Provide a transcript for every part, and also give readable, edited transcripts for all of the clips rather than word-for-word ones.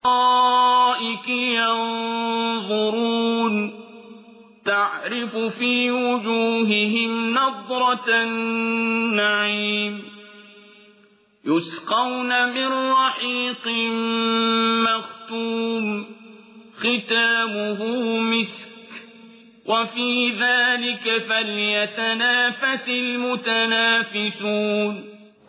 ينظرون تعرف في وجوههم نضرة النعيم يسقون من رحيق مختوم ختامه مسك وفي ذلك فليتنافس المتنافسون.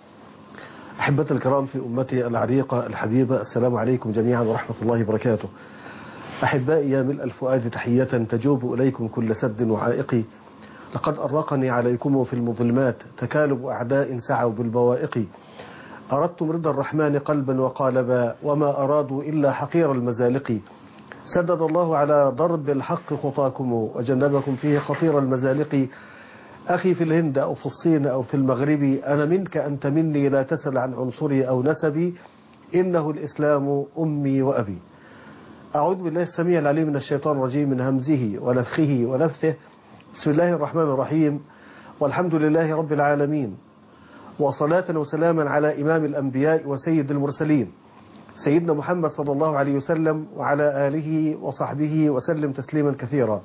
أحبة الكرام في أمتي العريقة الحبيبة، السلام عليكم جميعا ورحمة الله وبركاته. أحبائي يا ملء الفؤاد تحية تجوب إليكم كل سد وعائق، لقد أرقني عليكم في المظلمات تكالب أعداء سعوا بالبوائق. أردتم رضا الرحمن قلبا وقالبا وما أرادوا إلا حقير المزالق. سدد الله على ضرب الحق خطاكم وجنبكم فيه خطير المزالق. أخي في الهند أو في الصين أو في المغرب، أنا منك أنت مني، لا تسل عن عنصري أو نسبي، إنه الإسلام أمي وأبي. أعوذ بالله السميع العليم من الشيطان الرجيم، من همزه ونفخه ونفثه. بسم الله الرحمن الرحيم، والحمد لله رب العالمين، وصلاة وسلاما على إمام الأنبياء وسيد المرسلين سيدنا محمد صلى الله عليه وسلم وعلى آله وصحبه وسلم تسليما كثيرا.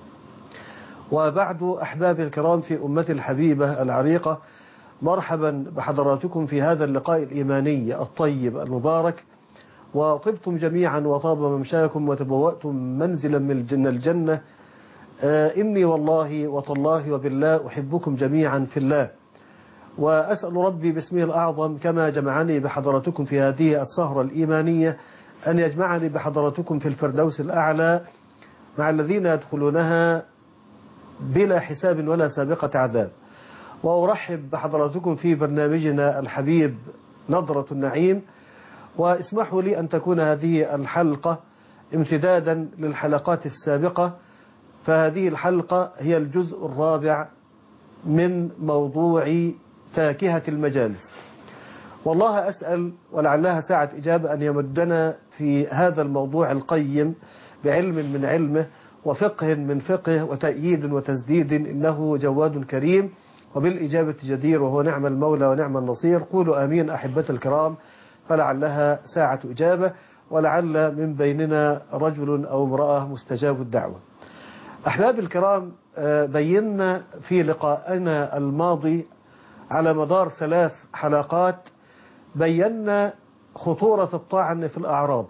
وبعد، أحبابي الكرام في أمتي الحبيبة العريقة، مرحبا بحضراتكم في هذا اللقاء الإيماني الطيب المبارك. وطبتم جميعا وطاب ممشاكم وتبوأتم منزلا من الجنة. إني والله وتالله وبالله أحبكم جميعا في الله، وأسأل ربي باسمه الأعظم كما جمعني بحضراتكم في هذه السهرة الإيمانية أن يجمعني بحضراتكم في الفردوس الأعلى مع الذين يدخلونها بلا حساب ولا سابقة عذاب. وأرحب بحضراتكم في برنامجنا الحبيب نظرة النعيم، واسمحوا لي أن تكون هذه الحلقة امتدادا للحلقات السابقة، فهذه الحلقة هي الجزء الرابع من موضوع فاكهة المجالس. والله أسأل ولعلها ساعة إجابة أن يمدنا في هذا الموضوع القيم بعلم من علمه وفقه من فقه وتأييد وتسديد، إنه جواد كريم وبالإجابة جدير، وهو نعم المولى ونعم النصير. قولوا آمين أحبة الكرام، فلعلها ساعة إجابة، ولعل من بيننا رجل أو امرأة مستجاب الدعوة. أحباب الكرام، بينا في لقائنا الماضي على مدار 3 حلقات بينا خطورة الطعن في الأعراض،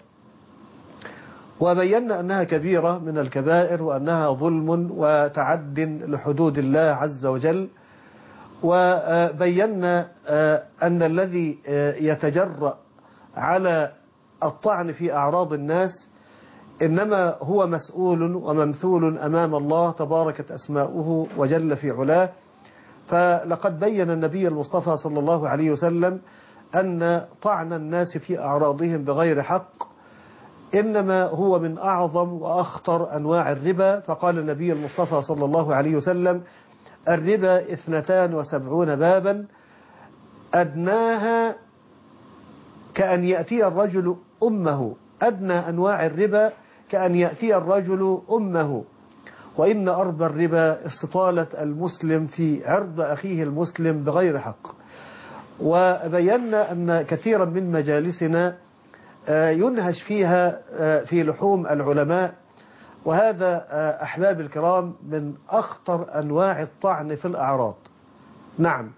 وبينا أنها كبيرة من الكبائر، وأنها ظلم وتعد لحدود الله عز وجل. وبينا أن الذي يتجرأ على الطعن في أعراض الناس إنما هو مسؤول وممثول أمام الله تباركت أسماؤه وجل في علاه. فلقد بين النبي المصطفى صلى الله عليه وسلم أن طعن الناس في أعراضهم بغير حق إنما هو من أعظم وأخطر أنواع الربا. فقال النبي المصطفى صلى الله عليه وسلم: الربا 72 بابا، أدناها كأن يأتي الرجل أمه، أدنى أنواع الربا كأن يأتي الرجل أمه، وإن أربى الربا استطالة المسلم في عرض أخيه المسلم بغير حق. وبينا أن كثيرا من مجالسنا ينهش فيها في لحوم العلماء، وهذا أحباب الكرام من أخطر أنواع الطعن في الأعراض. نعم،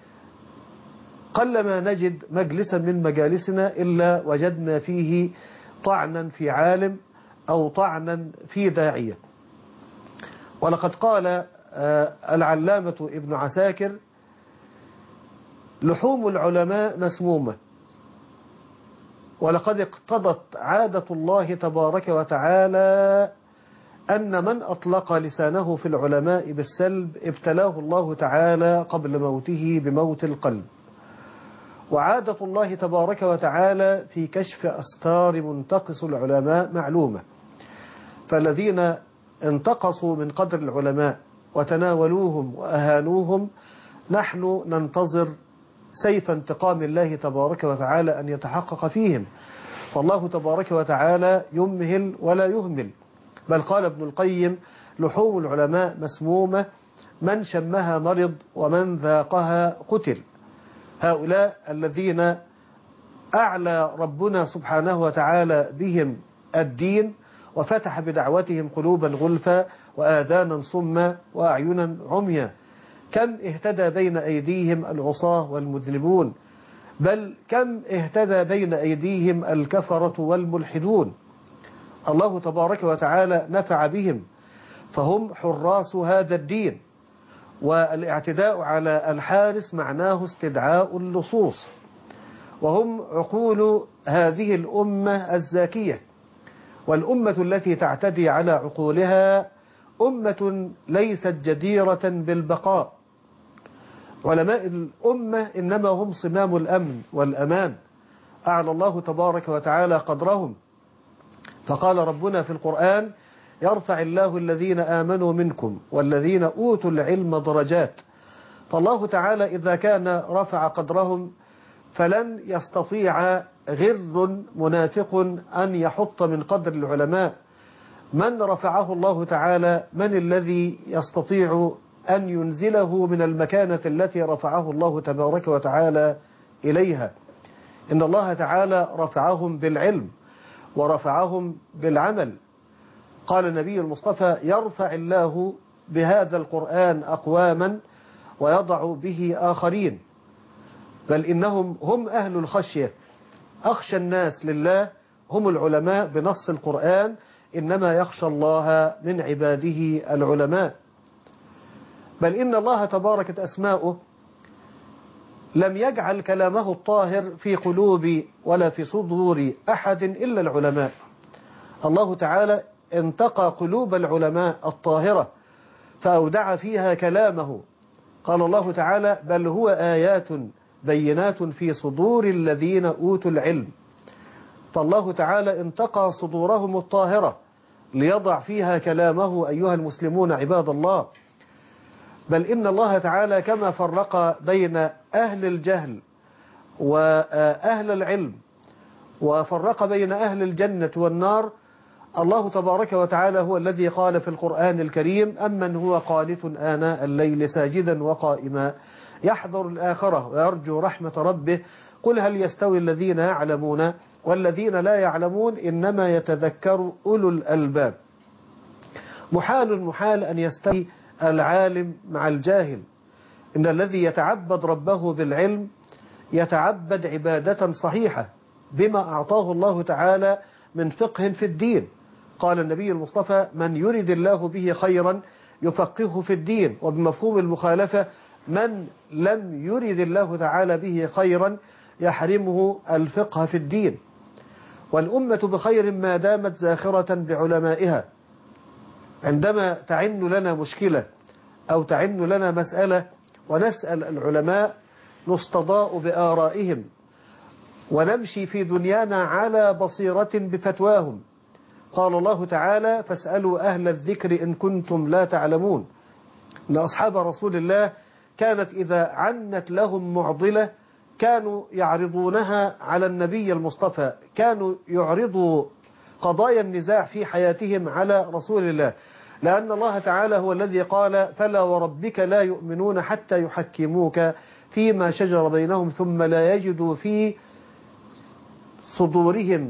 قلما نجد مجلسا من مجالسنا إلا وجدنا فيه طعنا في عالم أو طعنا في داعية. ولقد قال العلامة ابن عساكر: لحوم العلماء مسمومة، ولقد اقتضت عادة الله تبارك وتعالى أن من أطلق لسانه في العلماء بالسلب ابتلاه الله تعالى قبل موته بموت القلب. وعادة الله تبارك وتعالى في كشف أستار منتقص العلماء معلومة، فالذين انتقصوا من قدر العلماء وتناولوهم وأهانوهم نحن ننتظر سيف انتقام الله تبارك وتعالى أن يتحقق فيهم، فالله تبارك وتعالى يمهل ولا يهمل. بل قال ابن القيم: لحوم العلماء مسمومة، من شمها مرض ومن ذاقها قتل. هؤلاء الذين أعلى ربنا سبحانه وتعالى بهم الدين، وفتح بدعوتهم قلوبا غلفا وآذانا صما وأعينا عميا. كم اهتدى بين أيديهم العصاة والمذنبون، بل كم اهتدى بين أيديهم الكفرة والملحدون. الله تبارك وتعالى نفع بهم، فهم حراس هذا الدين. والاعتداء على الحارس معناه استدعاء اللصوص، وهم عقول هذه الأمة الزاكية. والأمة التي تعتدي على عقولها أمة ليست جديرة بالبقاء. علماء الأمة إنما هم صمام الأمن والأمان، أعلى الله تبارك وتعالى قدرهم. فقال ربنا في القرآن: يرفع الله الذين آمنوا منكم والذين أوتوا العلم درجات. فالله تعالى إذا كان رفع قدرهم فلن يستطيع غر منافق أن يحط من قدر العلماء. من رفعه الله تعالى، من الذي يستطيع أن ينزله من المكانة التي رفعه الله تبارك وتعالى إليها؟ إن الله تعالى رفعهم بالعلم ورفعهم بالعمل. قال النبي المصطفى: يرفع الله بهذا القرآن أقواما ويضع به آخرين. بل إنهم هم أهل الخشية، أخشى الناس لله هم العلماء بنص القرآن: إنما يخشى الله من عباده العلماء. بل إن الله تباركت أسماؤه لم يجعل كلامه الطاهر في قلوب ولا في صدور أحد إلا العلماء. الله تعالى انتقى قلوب العلماء الطاهرة فأودع فيها كلامه. قال الله تعالى: بل هو آيات بينات في صدور الذين أوتوا العلم. فالله تعالى انتقى صدورهم الطاهرة ليضع فيها كلامه. أيها المسلمون عباد الله، بل إن الله تعالى كما فرق بين أهل الجهل وأهل العلم وفرق بين أهل الجنة والنار، الله تبارك وتعالى هو الذي قال في القرآن الكريم: أمن هو قانت آناء الليل ساجدا وقائما يحذر الآخرة ويرجو رحمة ربه قل هل يستوي الذين يعلمون والذين لا يعلمون إنما يتذكر أولو الألباب. محال أن يستوي العالم مع الجاهل. إن الذي يتعبد ربه بالعلم يتعبد عبادة صحيحة بما أعطاه الله تعالى من فقه في الدين. قال النبي المصطفى: من يرد الله به خيرا يفقهه في الدين. وبمفهوم المخالفة: من لم يرد الله تعالى به خيرا يحرمه الفقه في الدين. والأمة بخير ما دامت زاخرة بعلمائها. عندما تعن لنا مشكلة أو تعن لنا مسألة ونسأل العلماء نستضاء بآرائهم ونمشي في دنيانا على بصيرة بفتواهم. قال الله تعالى: فاسألوا أهل الذكر إن كنتم لا تعلمون. إن أصحاب رسول الله كانت إذا عنت لهم معضلة كانوا يعرضونها على النبي المصطفى، كانوا يعرضوا قضايا النزاع في حياتهم على رسول الله، لأن الله تعالى هو الذي قال: فلا وربك لا يؤمنون حتى يحكموك فيما شجر بينهم ثم لا يجدوا في صدورهم.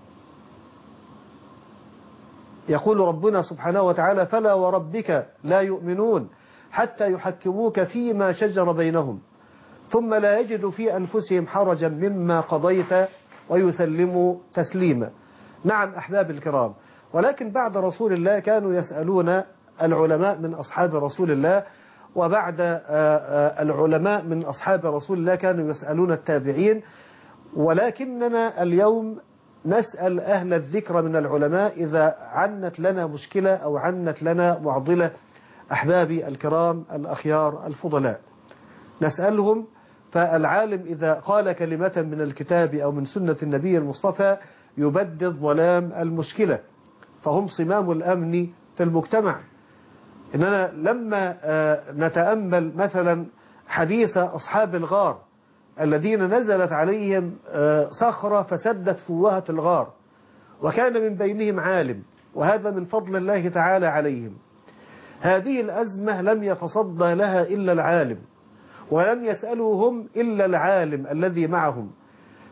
يقول ربنا سبحانه وتعالى: فلا وربك لا يؤمنون حتى يحكموك فيما شجر بينهم ثم لا يجدوا في أنفسهم حرجا مما قضيت ويسلموا تسليما. نعم أحباب الكرام، ولكن بعد رسول الله كانوا يسألون العلماء من أصحاب رسول الله، وبعد العلماء من أصحاب رسول الله كانوا يسألون التابعين. ولكننا اليوم نسأل أهل الذكر من العلماء إذا عنت لنا مشكلة أو عنت لنا معضلة. أحبابي الكرام الأخيار الفضلاء، نسألهم. فالعالم إذا قال كلمة من الكتاب أو من سنة النبي المصطفى يبدد ظلام المشكلة، فهم صمام الأمن في المجتمع. إننا لما نتأمل مثلا حديث أصحاب الغار الذين نزلت عليهم صخرة فسدت فوهة الغار، وكان من بينهم عالم، وهذا من فضل الله تعالى عليهم. هذه الأزمة لم يتصدى لها إلا العالم، ولم يسألوا هم إلا العالم الذي معهم،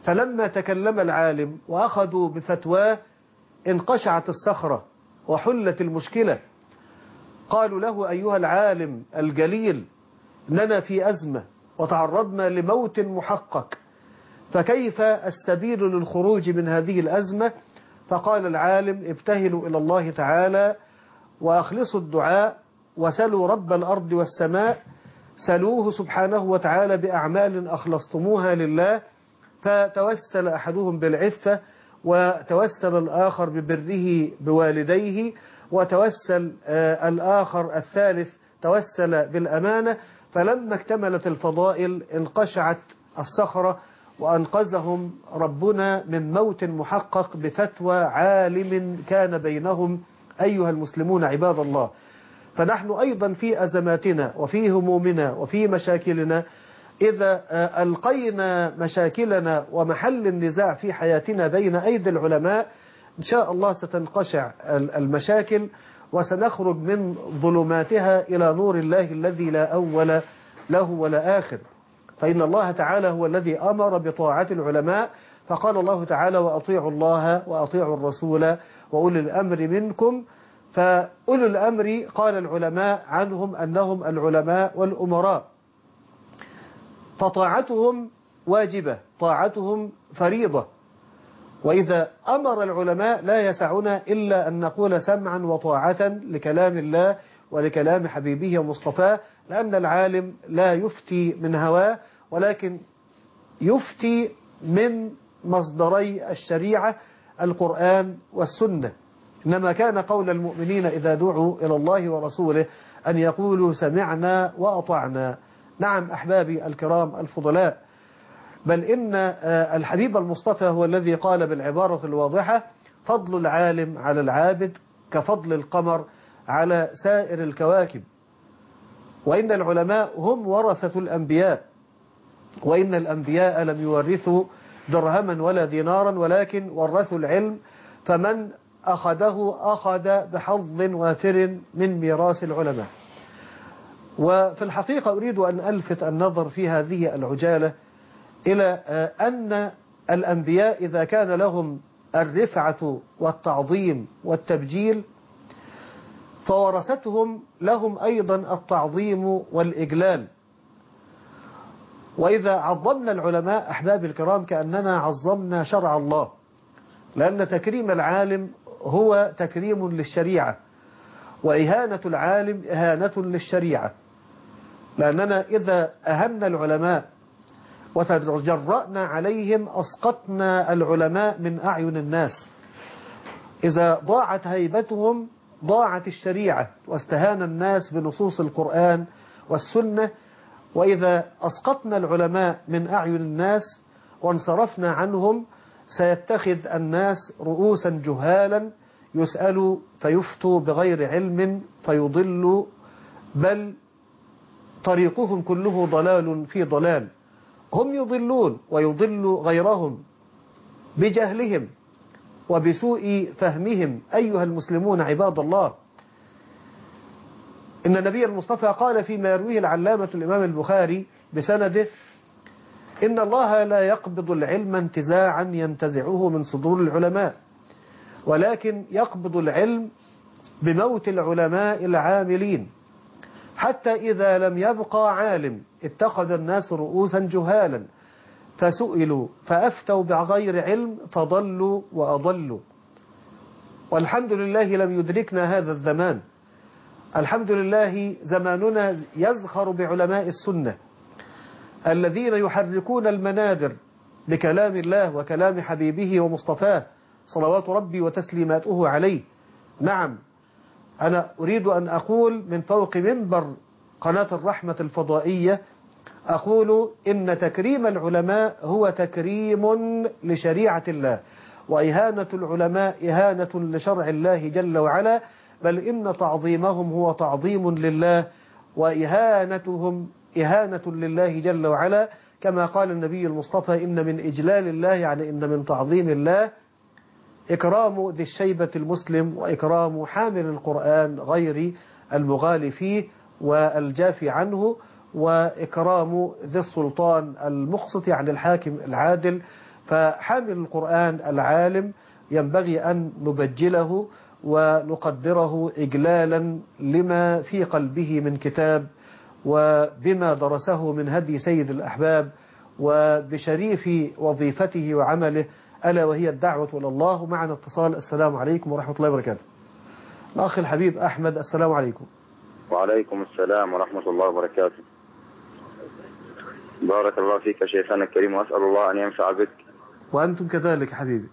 فلما تكلم العالم وأخذوا بفتواه انقشعت الصخرة وحلت المشكلة. قالوا له: أيها العالم الجليل، إننا في أزمة وتعرضنا لموت محقق، فكيف السبيل للخروج من هذه الأزمة؟ فقال العالم: ابتهلوا إلى الله تعالى وأخلصوا الدعاء وسلوا رب الأرض والسماء، سلوه سبحانه وتعالى بأعمال أخلصتموها لله، فتوسل أحدهم بالعفة، وتوسل الآخر ببره بوالديه، وتوسل الآخر الثالث توسل بالأمانة. فلما اكتملت الفضائل انقشعت الصخرة وأنقذهم ربنا من موت محقق بفتوى عالم كان بينهم. أيها المسلمون عباد الله، فنحن أيضا في أزماتنا وفي همومنا وفي مشاكلنا إذا ألقينا مشاكلنا ومحل النزاع في حياتنا بين أيدي العلماء إن شاء الله ستنقشع المشاكل وسنخرج من ظلماتها إلى نور الله الذي لا أول له ولا آخر. فإن الله تعالى هو الذي أمر بطاعة العلماء، فقال الله تعالى: وأطيعوا الله وأطيعوا الرسول وأولي الأمر منكم. فأولي الأمر قال العلماء عنهم أنهم العلماء والأمراء، فطاعتهم واجبة، طاعتهم فريضة. وإذا أمر العلماء لا يسعنا إلا أن نقول سمعا وطاعة لكلام الله ولكلام حبيبه ومصطفاه، لأن العالم لا يفتي من هواه ولكن يفتي من مصدري الشريعة القرآن والسنة. إنما كان قول المؤمنين إذا دعوا إلى الله ورسوله أن يقولوا سمعنا وأطعنا. نعم أحبابي الكرام الفضلاء، بل إن الحبيب المصطفى هو الذي قال بالعبارة الواضحة: فضل العالم على العابد كفضل القمر على سائر الكواكب. وإن العلماء هم ورثة الأنبياء، وإن الأنبياء لم يورثوا درهما ولا دينارا ولكن ورثوا العلم، فمن أخذه أخذ بحظ وافر من ميراث العلماء. وفي الحقيقة أريد أن ألفت النظر في هذه العجالة إلى أن الأنبياء إذا كان لهم الرفعة والتعظيم والتبجيل فورثتهم لهم أيضا التعظيم والإجلال. وإذا عظمنا العلماء أحباب الكرام كأننا عظمنا شرع الله، لأن تكريم العالم هو تكريم للشريعة، وإهانة العالم إهانة للشريعة، لأننا إذا أهنا العلماء وتجرأنا عليهم أسقطنا العلماء من أعين الناس. إذا ضاعت هيبتهم ضاعت الشريعة واستهان الناس بنصوص القرآن والسنة. وإذا أسقطنا العلماء من أعين الناس وانصرفنا عنهم سيتخذ الناس رؤوسا جهالا يسألوا فيفتوا بغير علم فيضلوا، بل طريقهم كله ضلال في ضلال. هم يضلون ويضل غيرهم بجهلهم وبسوء فهمهم. أيها المسلمون عباد الله، إن النبي المصطفى قال فيما يرويه العلامة الإمام البخاري بسنده: إن الله لا يقبض العلم انتزاعا ينتزعه من صدور العلماء، ولكن يقبض العلم بموت العلماء العاملين، حتى إذا لم يبقى عالم اتخذ الناس رؤوسا جهالا فسئلوا فأفتوا بغير علم فضلوا وأضلوا. والحمد لله لم يدركنا هذا الزمان. الحمد لله زماننا يزخر بعلماء السنة الذين يحركون المنابر بكلام الله وكلام حبيبه ومصطفاه صلوات ربي وتسليماته عليه. نعم، أنا أريد أن أقول من فوق منبر قناة الرحمة الفضائية، أقول إن تكريم العلماء هو تكريم لشريعة الله، وإهانة العلماء إهانة لشرع الله جل وعلا، بل إن تعظيمهم هو تعظيم لله وإهانتهم إهانة لله جل وعلا. كما قال النبي المصطفى: إن من إجلال الله، يعني إن من تعظيم الله إكرام ذي الشيبة المسلم وإكرام حامل القرآن غير المغالي فيه والجافي عنه، وإكرام ذي السلطان المقسط يعني الحاكم العادل. فحامل القرآن العالم ينبغي أن نبجله ونقدره إجلالا لما في قلبه من كتاب وبما درسه من هدي سيد الأحباب وبشريف وظيفته وعمله ألا وهي الدعوة إلى الله. معنا اتصال. السلام عليكم ورحمة الله وبركاته. الأخ الحبيب أحمد، السلام عليكم. وعليكم السلام ورحمة الله وبركاته. بارك الله فيك شيخنا الكريم، وأسأل الله أن ينفع بك. وأنتم كذلك حبيبي.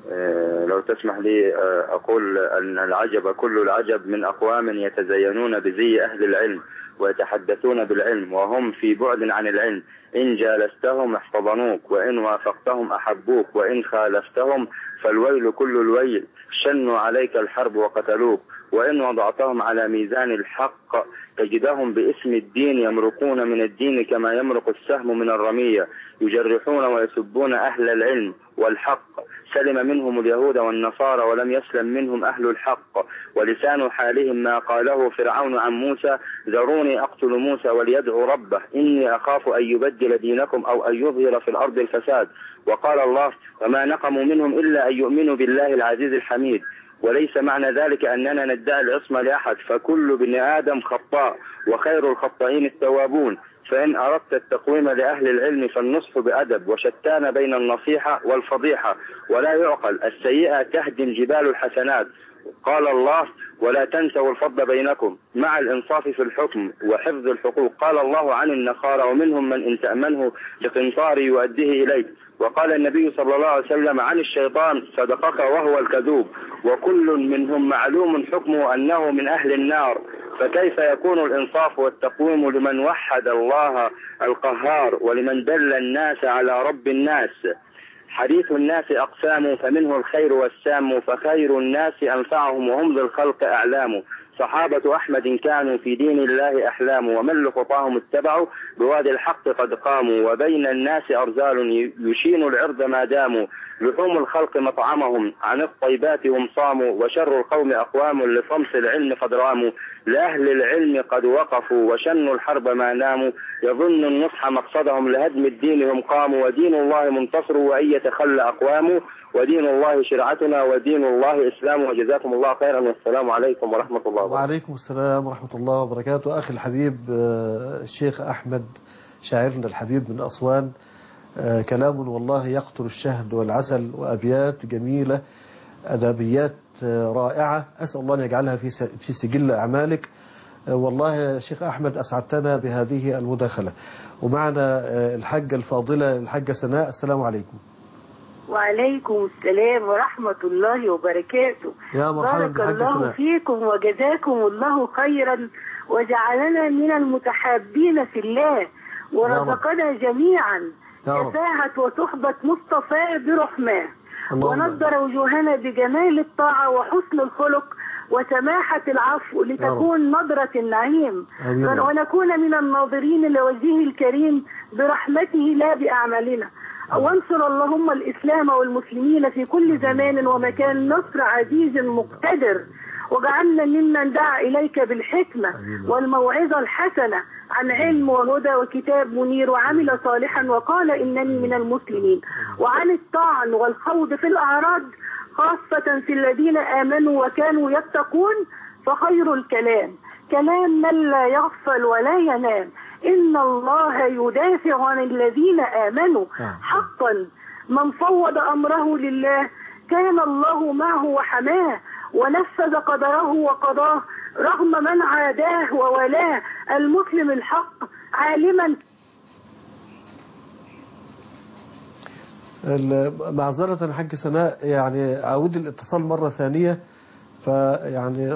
لو تسمح لي أقول أن العجب كل العجب من أقوام يتزينون بزي أهل العلم ويتحدثون بالعلم وهم في بعد عن العلم. إن جالستهم احتضنوك، وإن وافقتهم أحبوك، وإن خالفتهم فالويل كل الويل. شنوا عليك الحرب وقتلوك، وإن وضعتهم على ميزان الحق تجدهم باسم الدين يمرقون من الدين كما يمرق السهم من الرمية، يجرحون ويسبون أهل العلم والحق. سلم منهم اليهود والنصارى ولم يسلم منهم أهل الحق. ولسان حالهم ما قاله فرعون عن موسى: ذروني أقتل موسى وليدعو ربه إني أخاف أن يبدل دينكم أو أن يظهر في الأرض الفساد. وقال الله: وما نقموا منهم إلا أن يؤمنوا بالله العزيز الحميد. وليس معنى ذلك أننا ندعي العصمة لأحد، فكل ابن آدم خطاء وخير الخطائين التوابون. فإن أردت التقويم لأهل العلم فالنصح بأدب، وشتان بين النصيحة والفضيحة. ولا يعقل السيئة تهدم جبال الحسنات. قال الله: ولا تنسوا الفضل بينكم، مع الإنصاف في الحكم وحفظ الحقوق. قال الله عن النصارى: ومنهم من إن تأمنه بقنطار يؤديه إليك. وقال النبي صلى الله عليه وسلم عن الشيطان: صدقك وهو الكذوب. وكل منهم معلوم حكمه أنه من أهل النار. فكيف يكون الإنصاف والتقويم لمن وحد الله القهار ولمن دل الناس على رب الناس؟ حديث الناس أقسام، فمنه الخير والسام، فخير الناس أنفعهم وهم للخلق أعلام. صحابة أحمد كانوا في دين الله أحلام، ومن لخطاهم اتبعوا بوادي الحق قد قاموا. وبين الناس أرزال يشين العرض ما داموا، لحوم الخلق مطعمهم عن الطيبات هم صاموا. وشر القوم أقوام لصمص العلم قد راموا، لأهل العلم قد وقفوا وشنوا الحرب ما ناموا. يظن النصح مقصدهم لهدم الدين هم قاموا، ودين الله منتصر وأن يتخلى أقوام. ودين الله شرعتنا ودين الله إسلام. وجزاكم الله خيرا، والسلام عليكم ورحمة الله وبركاته. وعليكم السلام ورحمة الله وبركاته. أخي الحبيب الشيخ أحمد شاعرنا الحبيب من أسوان، كلام والله يقتل الشهد والعسل، وأبيات جميلة، أدبيات رائعة، أسأل الله أن يجعلها في سجل أعمالك. والله يا شيخ أحمد أسعدتنا بهذه المداخلة. ومعنا الحاجة الفاضلة الحاجة سناء. السلام عليكم. وعليكم السلام ورحمة الله وبركاته. يا مرحبا بارك الله فيكم وجزاكم الله خيرا، وجعلنا من المتحابين في الله، ورزقنا جميعا شفاعة وصحبة مصطفى برحمة، ونضر وجوهنا بجمال الطاعة وحسن الخلق وسماحة العفو لتكون نظرة النعيم، ونكون من الناظرين لوجهه الكريم برحمته لا بأعمالنا. وانصر اللهم الإسلام والمسلمين في كل زمان ومكان نصر عزيز مقتدر، وجعلنا ممن دعا إليك بالحكمة والموعظة الحسنة عن علم وهدى وكتاب منير، وعمل صالحا وقال إنني من المسلمين، وعن الطعن والخوض في الأعراض خاصة في الذين آمنوا وكانوا يتقون. فخير الكلام كلام من لا يغفل ولا ينام. إن الله يدافع عن الذين آمنوا حقا. من فوض أمره لله كان الله معه وحماه، ونفذ قدره وقضاه رغم من عاداه وولاه. المسلم الحق عالما. معذرة حاج سناء، يعني أعود الاتصال مرة ثانية، فيعني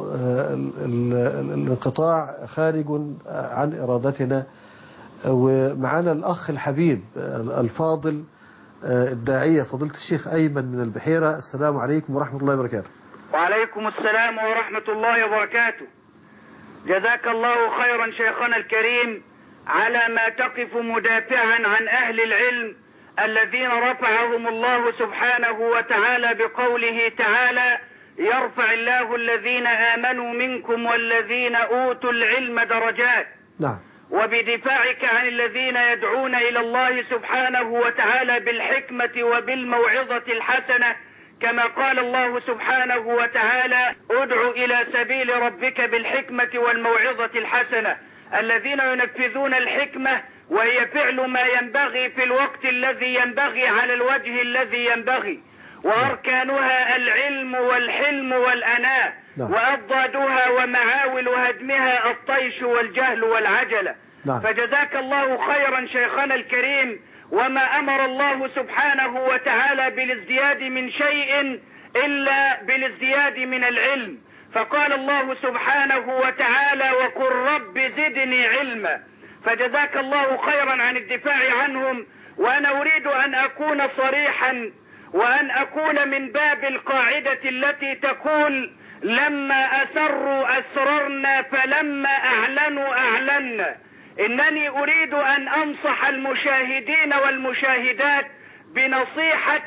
الانقطاع خارج عن إرادتنا. ومعنا الأخ الحبيب الفاضل الداعية فضيلة الشيخ أيمن من البحيرة. السلام عليكم ورحمة الله وبركاته. وعليكم السلام ورحمة الله وبركاته. جزاك الله خيرا شيخنا الكريم على ما تقف مدافعا عن أهل العلم الذين رفعهم الله سبحانه وتعالى بقوله تعالى: يرفع الله الذين آمنوا منكم والذين أوتوا العلم درجات. نعم. وبدفاعك عن الذين يدعون إلى الله سبحانه وتعالى بالحكمة وبالموعظة الحسنة، كما قال الله سبحانه وتعالى: ادع إلى سبيل ربك بالحكمة والموعظة الحسنة. الذين ينفذون الحكمة وهي فعل ما ينبغي في الوقت الذي ينبغي على الوجه الذي ينبغي، وأركانها العلم والحلم والأناة، وأضدادها ومعاول هدمها الطيش والجهل والعجلة. فجزاك الله خيرا شيخنا الكريم. وما أمر الله سبحانه وتعالى بالازدياد من شيء إلا بالازدياد من العلم، فقال الله سبحانه وتعالى: وقل رب زدني علما. فجزاك الله خيرا عن الدفاع عنهم. وأنا أريد أن أكون صريحا وأن أكون من باب القاعدة التي تقول: لما أسروا أسررنا فلما أعلنوا أعلنا. إنني أريد أن أنصح المشاهدين والمشاهدات بنصيحة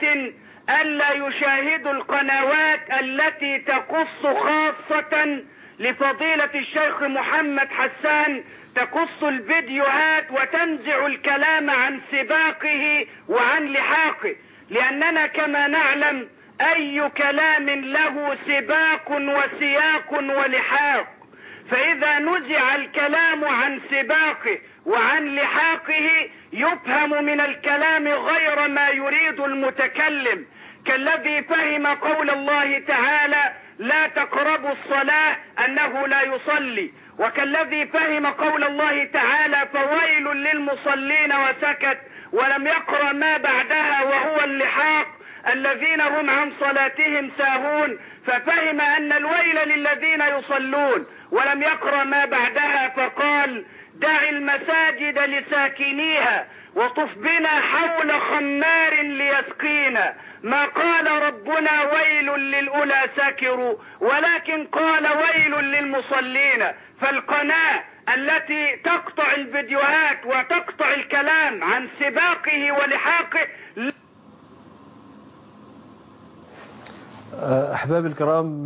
ألا يشاهدوا القنوات التي تقص خاصة لفضيلة الشيخ محمد حسان، تقص الفيديوهات وتنزع الكلام عن سباقه وعن لحاقه، لأننا كما نعلم أي كلام له سباق وسياق ولحاق، فإذا نزع الكلام عن سباقه وعن لحاقه يفهم من الكلام غير ما يريد المتكلم، كالذي فهم قول الله تعالى: لا تقربوا الصلاة أنه لا يصلي، وكالذي فهم قول الله تعالى: فويل للمصلين وسكت، ولم يقرأ ما بعدها وهو اللحاق الذين هم عن صلاتهم ساهون، ففهم أن الويل للذين يصلون، ولم يقرأ ما بعدها فقال: دع المساجد لساكنيها وطف بنا حول خمار ليسقينا. ما قال ربنا ويل للأولى سكروا، ولكن قال ويل للمصلين. فالقناة التي تقطع الفيديوهات وتقطع الكلام عن سباقه ولحاقه. أحباب الكرام،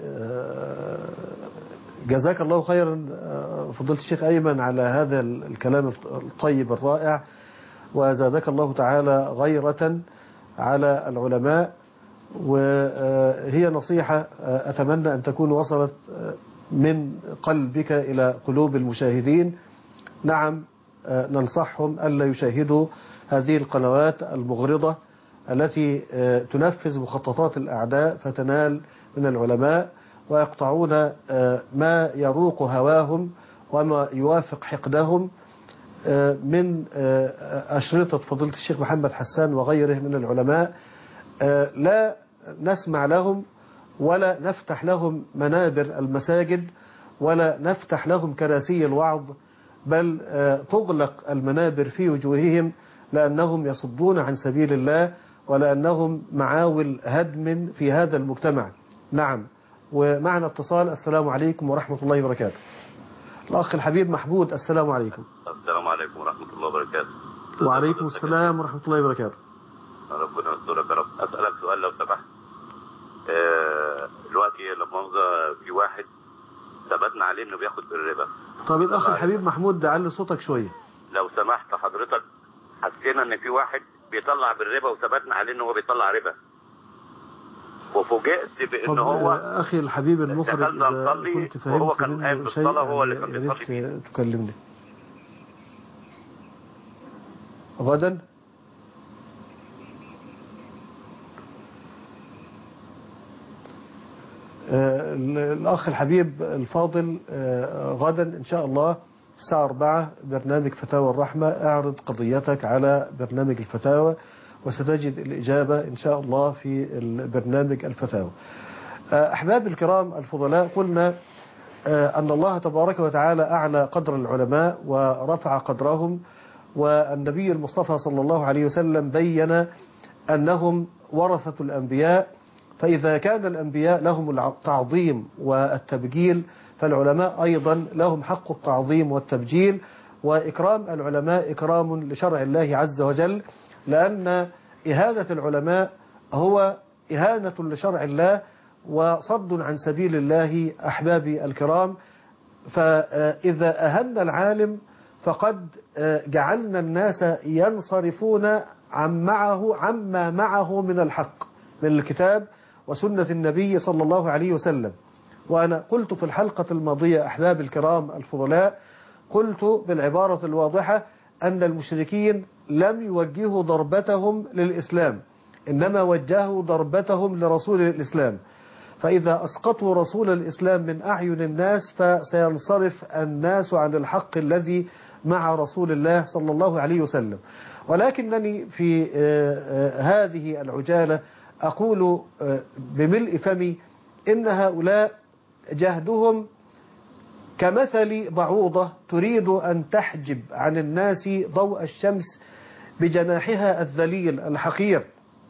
جزاك الله خيرا فضيلة الشيخ أيمن على هذا الكلام الطيب الرائع، وزادك الله تعالى غيرة على العلماء. وهي نصيحة أتمنى أن تكون وصلت من قلبك إلى قلوب المشاهدين. نعم، ننصحهم ألا يشاهدوا هذه القنوات المغرضة التي تنفذ مخططات الأعداء فتنال من العلماء، ويقطعون ما يروق هواهم وما يوافق حقدهم من أشرطة فضيلة الشيخ محمد حسان وغيره من العلماء. لا نسمع لهم ولا نفتح لهم منابر المساجد ولا نفتح لهم كراسي الوعظ، بل تغلق المنابر في وجوههم، لأنهم يصدون عن سبيل الله ولأنهم معاول هدم في هذا المجتمع. نعم. ومعنا اتصال. السلام عليكم ورحمة الله وبركاته. الأخ الحبيب محمود، السلام عليكم. السلام عليكم ورحمة الله وبركاته. وعليكم السلام ورحمة الله وبركاته. ربنا يسترك يا رب. أسألك سؤال لو سمحت. دلوقتي لما في واحد ثبتنا عليه إنه بياخد بالربا. طب الأخ الحبيب محمود علي صوتك شوية. لو سمحت حضرتك، حسينا إن في واحد بيطلع بالربا وثبتنا عليه إنه هو بيطلع ربا، وفوجئت بإن هو أخي الحبيب المخرج إذا كنت فهمت منه شيء يا ريت تكلمني غدا. الأخ الحبيب الفاضل، غدا إن شاء الله الساعة 4 برنامج فتاوى الرحمة، اعرض قضيتك على برنامج الفتاوى وستجد الإجابة إن شاء الله في البرنامج الفتاوى. أحباب الكرام الفضلاء، قلنا أن الله تبارك وتعالى أعلى قدر العلماء ورفع قدرهم، والنبي المصطفى صلى الله عليه وسلم بين أنهم ورثة الأنبياء، فإذا كان الأنبياء لهم التعظيم والتبجيل فالعلماء أيضا لهم حق التعظيم والتبجيل، وإكرام العلماء إكرام لشرع الله عز وجل، لأن إهانة العلماء هو إهانة لشرع الله وصد عن سبيل الله. أحبابي الكرام، فإذا أهنا العالم فقد جعلنا الناس ينصرفون عما معه من الحق من الكتاب وسنة النبي صلى الله عليه وسلم. وأنا قلت في الحلقة الماضية أحباب الكرام الفضلاء، قلت بالعبارة الواضحة أن المشركين لم يوجهوا ضربتهم للإسلام، إنما وجهوا ضربتهم لرسول الإسلام. فإذا أسقطوا رسول الإسلام من أعين الناس فسينصرف الناس عن الحق الذي مع رسول الله صلى الله عليه وسلم. ولكنني في هذه العجالة أقول بملء فمي إن هؤلاء جهدهم كمثل بعوضة تريد أن تحجب عن الناس ضوء الشمس بجناحها الذليل الحقير.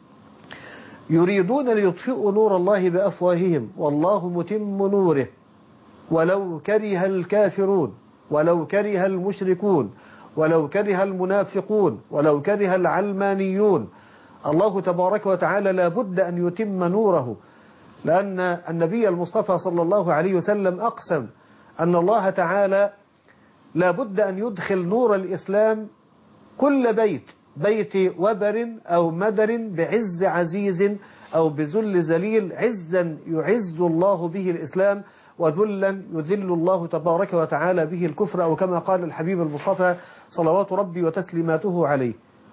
يريدون ليطفئوا نور الله بأفواههم والله متم نوره ولو كره الكافرون ولو كره المشركون ولو كره المنافقون ولو كره العلمانيون. الله تبارك وتعالى لا بد أن يتم نوره، لأن النبي المصطفى صلى الله عليه وسلم أقسم أن الله تعالى لا بد أن يدخل نور الإسلام كل بيت وبر أو مدر بعز عزيز أو بذل ذليل، عزا يعز الله به الإسلام وذلا يذل الله تبارك وتعالى به الكفر، أو كما قال الحبيب المصطفى صلوات ربي وتسليماته عليه.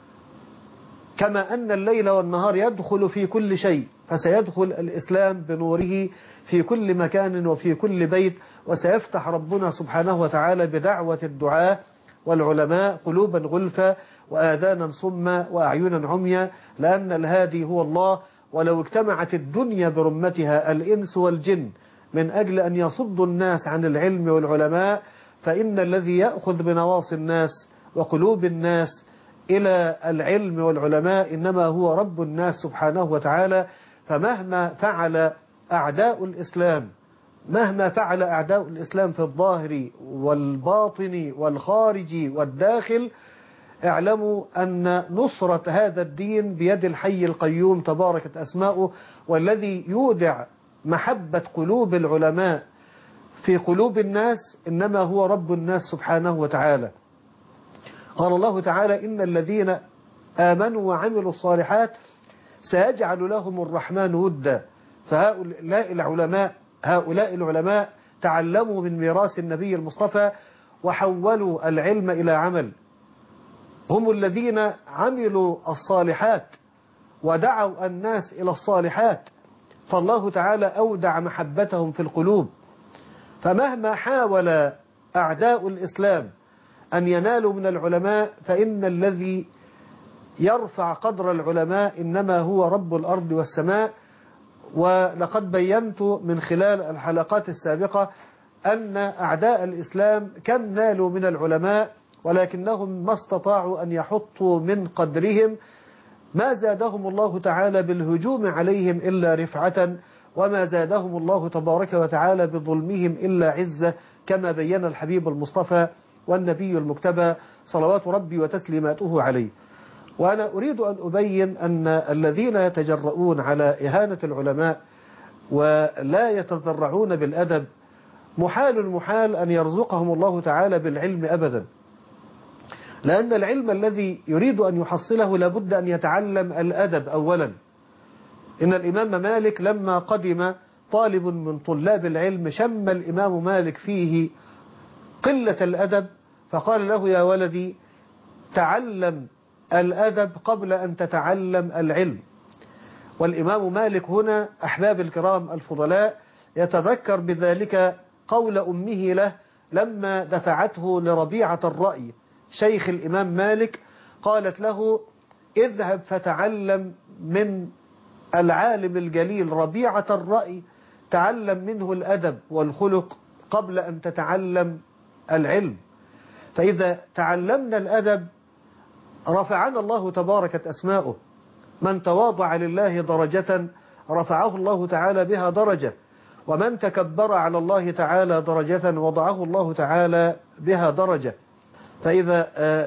كما أن الليل والنهار يدخل في كل شيء، فسيدخل الإسلام بنوره في كل مكان وفي كل بيت، وسيفتح ربنا سبحانه وتعالى بدعوة الدعاء والعلماء قلوبا غلفا وآذانا صما وأعينا عميا، لأن الهادي هو الله. ولو اجتمعت الدنيا برمتها الإنس والجن من أجل أن يصدوا الناس عن العلم والعلماء، فإن الذي يأخذ بنواصي الناس وقلوب الناس إلى العلم والعلماء إنما هو رب الناس سبحانه وتعالى. فمهما فعل أعداء الإسلام، مهما فعل أعداء الإسلام في الظاهر والباطن والخارج والداخل، اعلموا أن نصرة هذا الدين بيد الحي القيوم تباركت أسماؤه، والذي يودع محبة قلوب العلماء في قلوب الناس إنما هو رب الناس سبحانه وتعالى. قال الله تعالى: إن الذين آمنوا وعملوا الصالحات سيجعل لهم الرحمن ودا. هؤلاء العلماء تعلموا من ميراث النبي المصطفى وحولوا العلم إلى عمل، هم الذين عملوا الصالحات ودعوا الناس إلى الصالحات، فالله تعالى أودع محبتهم في القلوب. فمهما حاول أعداء الإسلام أن ينالوا من العلماء، فإن الذي يرفع قدر العلماء إنما هو رب الأرض والسماء. ولقد بينت من خلال الحلقات السابقة أن أعداء الإسلام كم نالوا من العلماء، ولكنهم ما استطاعوا أن يحطوا من قدرهم. ما زادهم الله تعالى بالهجوم عليهم إلا رفعة، وما زادهم الله تبارك وتعالى بظلمهم إلا عزة، كما بين الحبيب المصطفى والنبي المجتبى صلوات ربي وتسليماته عليه. وأنا أريد أن أبين أن الذين يتجرؤون على إهانة العلماء ولا يتضرعون بالأدب محال أن يرزقهم الله تعالى بالعلم أبدا، لأن العلم الذي يريد أن يحصله لابد أن يتعلم الأدب أولا. إن الإمام مالك لما قدم طالب من طلاب العلم شم الإمام مالك فيه قلة الأدب، فقال له: يا ولدي تعلم الأدب قبل أن تتعلم العلم. والإمام مالك هنا أحباب الكرام الفضلاء يتذكر بذلك قول أمه له لما دفعته لربيعة الرأي شيخ الإمام مالك، قالت له: اذهب فتعلم من العالم الجليل ربيعة الرأي، تعلم منه الأدب والخلق قبل أن تتعلم العلم. فإذا تعلمنا الأدب رفعنا الله تباركت أسماؤه. من تواضع لله درجة رفعه الله تعالى بها درجة، ومن تكبر على الله تعالى درجة وضعه الله تعالى بها درجة. فإذا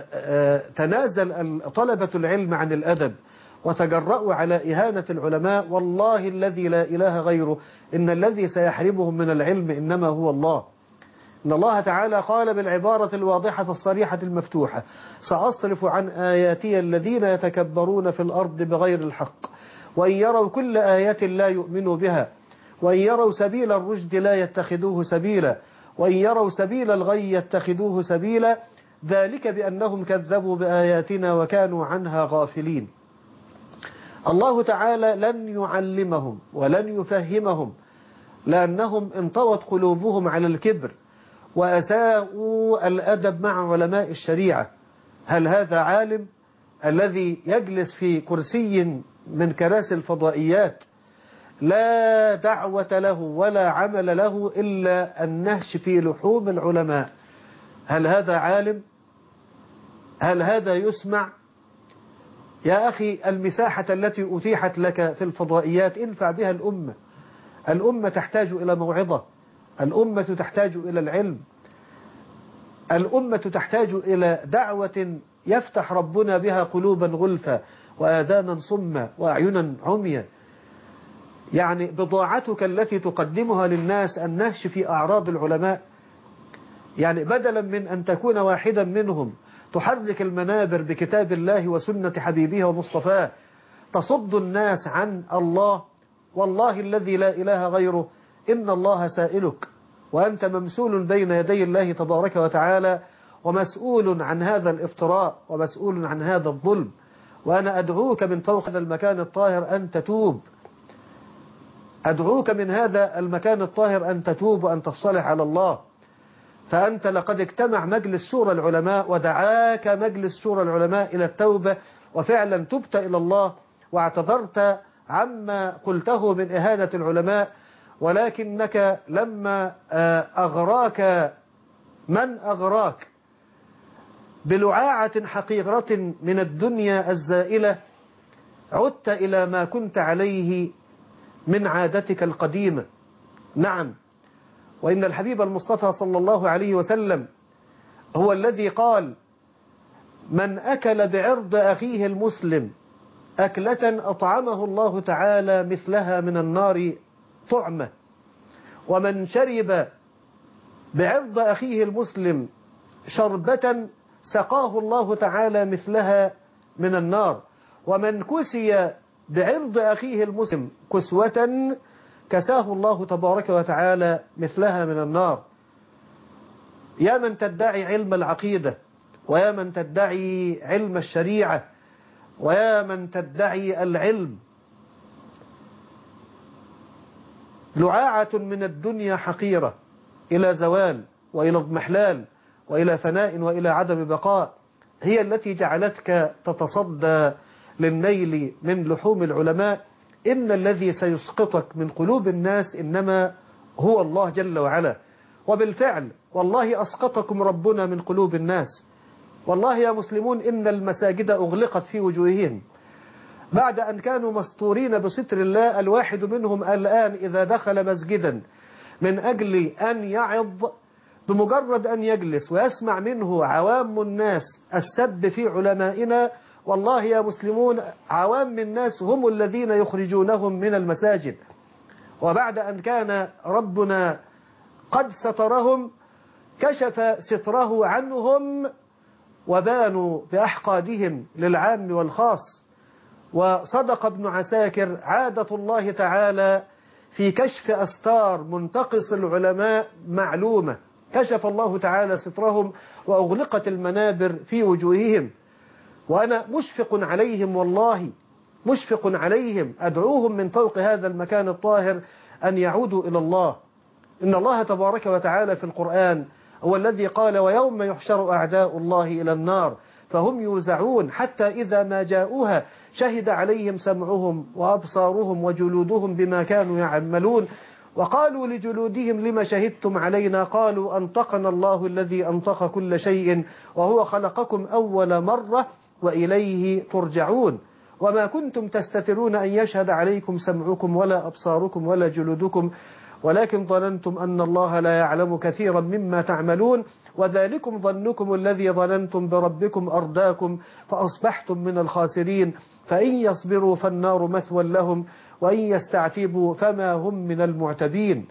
تنازل طلبة العلم عن الأدب وتجرؤوا على إهانة العلماء، والله الذي لا إله غيره إن الذي سيحرمهم من العلم إنما هو الله. إن الله تعالى قال بالعبارة الواضحة الصريحة المفتوحة: سأصرف عن آياتي الذين يتكبرون في الأرض بغير الحق وإن يروا كل آية لا يؤمنوا بها وإن يروا سبيل الرشد لا يتخذوه سبيلا وإن يروا سبيل الغي يتخذوه سبيلا ذلك بأنهم كذبوا بآياتنا وكانوا عنها غافلين. الله تعالى لن يعلمهم ولن يفهمهم لأنهم انطوت قلوبهم على الكبر وأساءوا الأدب مع علماء الشريعة. هل هذا عالم الذي يجلس في كرسي من كراسي الفضائيات لا دعوة له ولا عمل له إلا النهش في لحوم العلماء؟ هل هذا عالم؟ هل هذا يسمع؟ يا أخي، المساحة التي أتيحت لك في الفضائيات انفع بها الأمة. الأمة تحتاج إلى موعظة، الأمة تحتاج إلى العلم، الأمة تحتاج إلى دعوة يفتح ربنا بها قلوبا غلفا وآذانا صما وأعينا عميا. يعني بضاعتك التي تقدمها للناس النهش في أعراض العلماء. يعني بدلا من أن تكون واحدا منهم تحرك المنابر بكتاب الله وسنة حبيبه ومصطفاه تصد الناس عن الله، والله الذي لا إله غيره إن الله سائلك وأنت ممسول بين يدي الله تبارك وتعالى ومسؤول عن هذا الافتراء ومسؤول عن هذا الظلم. وأنا أدعوك من فوق هذا المكان الطاهر أن تتوب، أدعوك من هذا المكان الطاهر أن تتوب وأن تصلح على الله. فأنت لقد اجتمع مجلس شورى العلماء ودعاك مجلس شورى العلماء إلى التوبة، وفعلا تبت إلى الله واعتذرت عما قلته من إهانة العلماء، ولكنك لما أغراك من أغراك بلعاعة حقيقة من الدنيا الزائلة عدت إلى ما كنت عليه من عادتك القديمة. نعم، وإن الحبيب المصطفى صلى الله عليه وسلم هو الذي قال: من أكل بعرض أخيه المسلم أكلة أطعمه الله تعالى مثلها من النار طعمة، ومن شرب بعرض أخيه المسلم شربة سقاه الله تعالى مثلها من النار، ومن كسي بعرض أخيه المسلم كسوة كساه الله تبارك وتعالى مثلها من النار. يا من تدعي علم العقيدة، ويا من تدعي علم الشريعة، ويا من تدعي العلم، لعاعة من الدنيا حقيرة إلى زوال وإلى اضمحلال وإلى فناء وإلى عدم بقاء هي التي جعلتك تتصدى للنيل من لحوم العلماء. إن الذي سيسقطك من قلوب الناس إنما هو الله جل وعلا. وبالفعل والله أسقطكم ربنا من قلوب الناس. والله يا مسلمون إن المساجد أغلقت في وجوههم بعد أن كانوا مستورين بستر الله. الواحد منهم الآن إذا دخل مسجدا من أجل أن يعظ، بمجرد أن يجلس ويسمع منه عوام الناس السب في علمائنا، والله يا مسلمون عوام الناس هم الذين يخرجونهم من المساجد. وبعد أن كان ربنا قد سترهم كشف ستره عنهم وبانوا بأحقادهم للعام والخاص. وصدق ابن عساكر: عادة الله تعالى في كشف أستار منتقص العلماء معلومة. كشف الله تعالى سترهم وأغلقت المنابر في وجوههم. وأنا مشفق عليهم، والله مشفق عليهم، أدعوهم من فوق هذا المكان الطاهر أن يعودوا إلى الله. إن الله تبارك وتعالى في القرآن هو الذي قال: ويوم يحشر أعداء الله إلى النار فهم يوزعون حتى إذا ما جاءوها شهد عليهم سمعهم وأبصارهم وجلودهم بما كانوا يعملون وقالوا لجلودهم لما شهدتم علينا قالوا أنطقنا الله الذي أنطق كل شيء وهو خلقكم أول مرة وإليه ترجعون وما كنتم تستترون أن يشهد عليكم سمعكم ولا أبصاركم ولا جلودكم ولكن ظننتم أن الله لا يعلم كثيرا مما تعملون وذلكم ظنكم الذي ظننتم بربكم أرداكم فأصبحتم من الخاسرين فإن يصبروا فالنار مثوى لهم وإن يستعتبوا فما هم من المعتبين.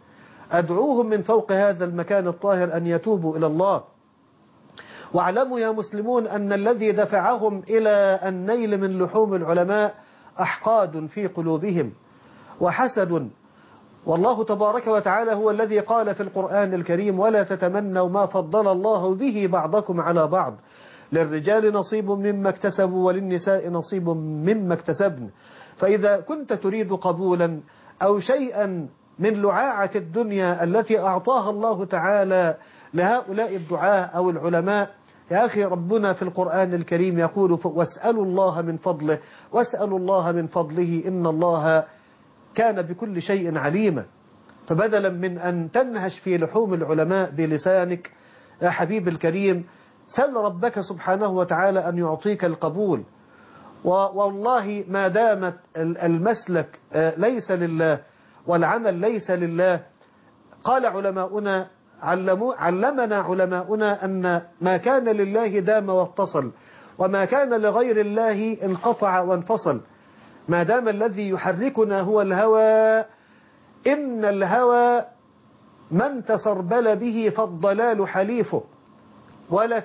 أدعوهم من فوق هذا المكان الطاهر أن يتوبوا إلى الله. واعلموا يا مسلمون أن الذي دفعهم إلى النيل من لحوم العلماء أحقاد في قلوبهم وحسد. والله تبارك وتعالى هو الذي قال في القرآن الكريم: ولا تتمنوا ما فضل الله به بعضكم على بعض، للرجال نصيب مما اكتسبوا وللنساء نصيب مما اكتسبن. فإذا كنت تريد قبولا أو شيئا من لعاعة الدنيا التي أعطاها الله تعالى لهؤلاء الدعاة أو العلماء، يا أخي ربنا في القرآن الكريم يقول: واسألوا الله من فضله، واسألوا الله من فضله إن الله كان بكل شيء عليما. فبدلا من أن تنهش في لحوم العلماء بلسانك يا حبيب الكريم، سل ربك سبحانه وتعالى أن يعطيك القبول. والله ما دامت المسلك ليس لله والعمل ليس لله، قال علماؤنا علمنا علماؤنا أن ما كان لله دام واتصل، وما كان لغير الله انقطع وانفصل. ما دام الذي يحركنا هو الهوى، إن الهوى من تسربل به فالضلال حليفه. ولا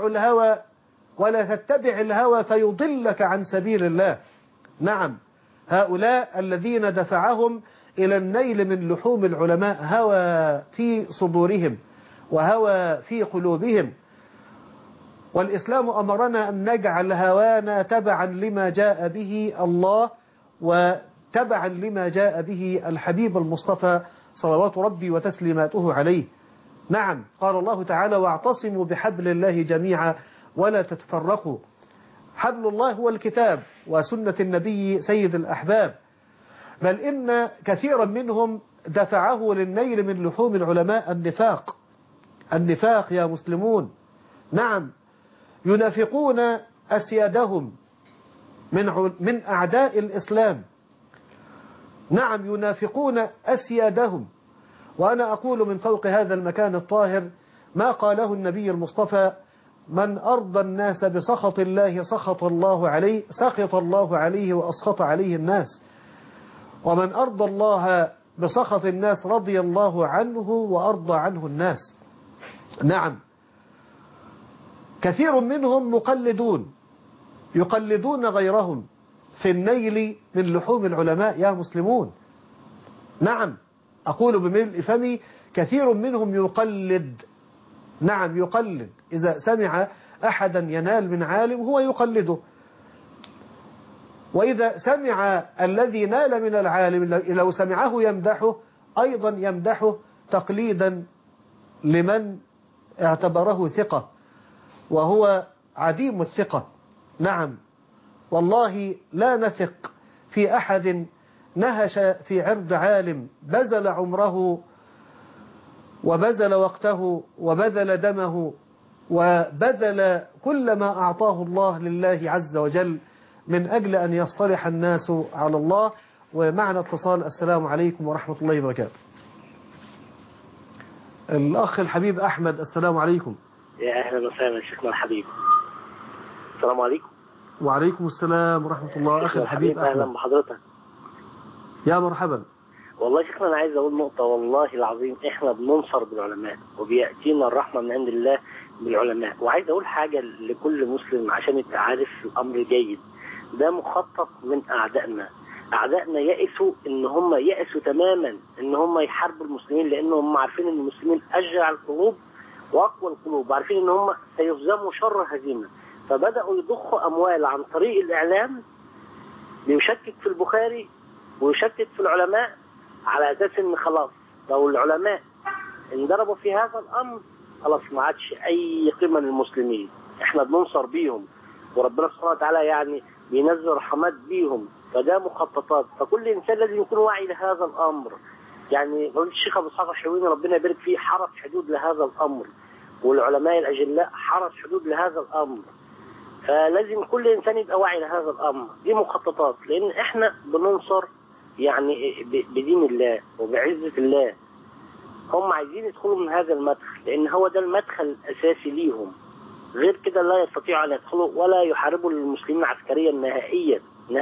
تتبع الهوى فيضلك عن سبيل الله. نعم، هؤلاء الذين دفعهم إلى النيل من لحوم العلماء هوى في صدورهم وهوى في قلوبهم. والإسلام أمرنا أن نجعل هوانا تبعا لما جاء به الله وتبعا لما جاء به الحبيب المصطفى صلوات ربي وتسليماته عليه. نعم، قال الله تعالى: واعتصموا بحبل الله جميعا ولا تتفرقوا. حبل الله هو الكتاب وسنة النبي سيد الأحباب. بل إن كثيرا منهم دفعه للنيل من لحوم العلماء النفاق يا مسلمون. نعم، ينافقون أسيادهم من أعداء الإسلام. نعم، ينافقون أسيادهم. وأنا أقول من فوق هذا المكان الطاهر ما قاله النبي المصطفى: من أرضى الناس بسخط الله سخط الله عليه وأسخط عليه الناس، ومن أرضى الله بسخط الناس رضي الله عنه وأرضى عنه الناس. نعم، كثير منهم مقلدون يقلدون غيرهم في النيل من لحوم العلماء يا مسلمون. نعم، أقول بملء فمي: كثير منهم يقلد. نعم، يقلد. إذا سمع أحدا ينال من عالم هو يقلده، وإذا سمع الذي نال من العالم لو سمعه يمدحه أيضا يمدحه تقليدا لمن اعتبره ثقة وهو عديم الثقة. نعم، والله لا نثق في أحد نهش في عرض عالم بذل عمره وبذل وقته وبذل دمه وبذل كل ما أعطاه الله لله عز وجل من أجل أن يصطلح الناس على الله. ومعنا اتصال. السلام عليكم ورحمة الله وبركاته. الأخ الحبيب أحمد، السلام عليكم. يا أهلا وسهلا شيخنا الحبيب. السلام عليكم. وعليكم السلام ورحمة الله. أخي الحبيب أحمد، أهلا بحضرتك. يا مرحبا. والله شيخنا أنا عايز أقول نقطة، والله العظيم إحنا بننصر بالعلماء وبيأتينا الرحمة من عند الله بالعلماء. وعايز أقول حاجة لكل مسلم عشان يبقى عارف الأمر جيد. ده مخطط من أعدائنا يأسوا تماما إن هم يحاربوا المسلمين، لأنهم عارفين إن المسلمين أشجع القلوب وأقوى القلوب، وعارفين إن هم سيهزموا شر هزيمة. فبدأوا يضخوا أموال عن طريق الإعلام ليشكك في البخاري ويشكك في العلماء، على أساس إن خلاص لو العلماء انضربوا في هذا الأمر خلاص ما عادش أي قيمة للمسلمين. إحنا بننصر بيهم وربنا سبحانه وتعالى يعني بينزل رحمات بيهم. فده مخططات، فكل إنسان لازم يكون واعي لهذا الأمر. يعني قلت الشيخ أبو إسحاق الحويني ربنا يبارك فيه حرص حدود لهذا الأمر، والعلماء الأجلاء حرص حدود لهذا الأمر. فلازم كل إنسان يبقى واعي لهذا الأمر. دي مخططات، لأن إحنا بننصر يعني بدين الله وبعزة الله. هم عايزين يدخلوا من هذا المدخل لأن هو ده المدخل الأساسي ليهم. غير كده لا يستطيعوا أن يدخلوا ولا يحاربوا المسلمين عسكريا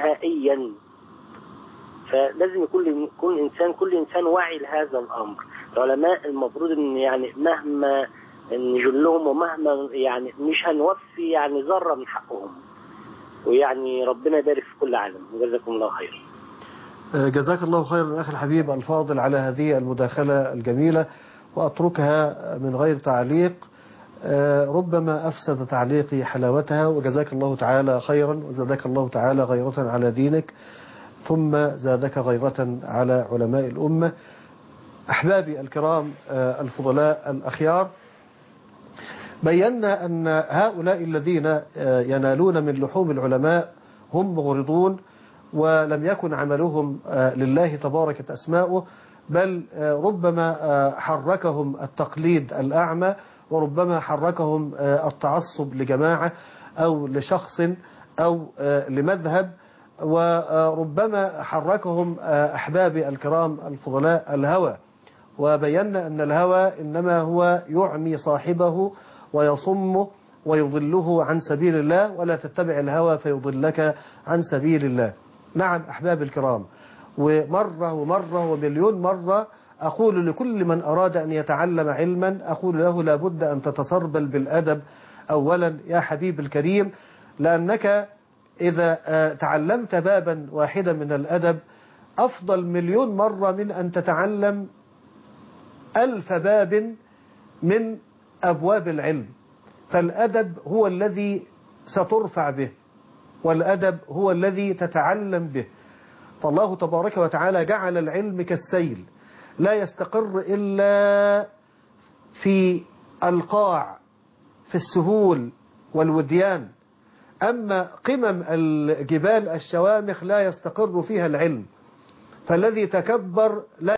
نهائيا. فلازم كل إنسان واعي لهذا الأمر. العلماء المفروض ان يعني مهما نجلهم ومهما يعني مش هنوفي يعني ذره من حقهم، ويعني ربنا يبارك في كل عالم، وجزاكم الله خير. جزاك الله خيرا أخي الحبيب الفاضل على هذه المداخلة الجميلة، وأتركها من غير تعليق، ربما أفسد تعليقي حلاوتها. وجزاك الله تعالى خيرا، وزادك الله تعالى غيرة على دينك، ثم زادك غيرة على علماء الأمة. أحبابي الكرام الفضلاء الأخيار، بينا أن هؤلاء الذين ينالون من لحوم العلماء هم مغرضون، ولم يكن عملهم لله تبارك أسماؤه، بل ربما حركهم التقليد الأعمى، وربما حركهم التعصب لجماعة أو لشخص أو لمذهب، وربما حركهم أحبابي الكرام الفضلاء الهوى. وبينا أن الهوى إنما هو يعمي صاحبه ويصمه ويضله عن سبيل الله، ولا تتبع الهوى فيضلك عن سبيل الله. نعم أحباب الكرام، ومرة ومرة ومليون مرة أقول لكل من أراد أن يتعلم علما، أقول له لابد أن تتسربل بالأدب أولا يا حبيب الكريم، لأنك إذا تعلمت بابا واحدا من الأدب أفضل مليون مرة من أن تتعلم 1000 باب من أبواب العلم. فالأدب هو الذي سترفع به، والأدب هو الذي تتعلم به. فالله تبارك وتعالى جعل العلم كالسيل، لا يستقر إلا في القاع، في السهول والوديان. أما قمم الجبال الشوامخ لا يستقر فيها العلم، فالذي تكبر لا